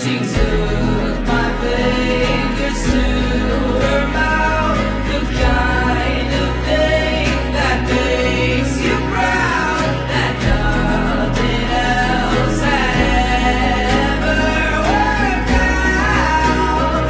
She took my fingers to her mouth, the kind of thing that makes you proud, that nothing else had ever worked out.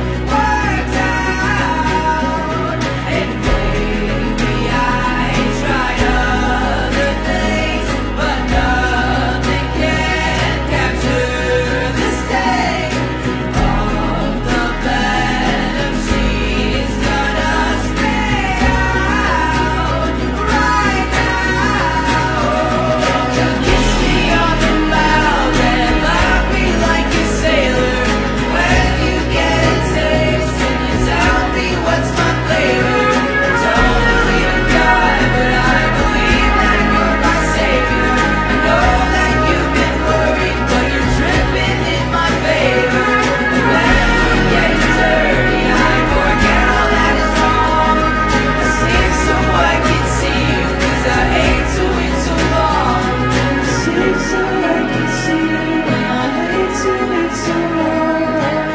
And maybe I tried other things, but nothing can capture the sting of the venom she's gonna spit out right now. Kiss me on the mouth and love me like a sailor. When you get a taste and you tell me what's my flavor. Don't believe in God, but I believe that you're my savior. I know that you've been worried, but you're tripping in my favor. When we're getting dirty, I forget all that is wrong. I sleep so I can see you, 'cause I hate to wait so long. I sleep so I can see you, and I hate to wait so long.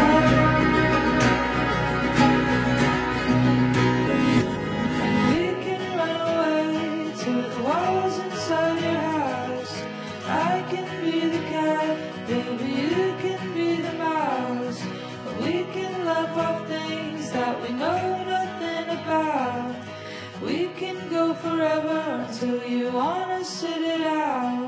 We can run away to the walls inside your house. I can be the cat, baby, you can be the mouse. We can laugh off things that we know nothing about. We can go forever until you wanna sit it out.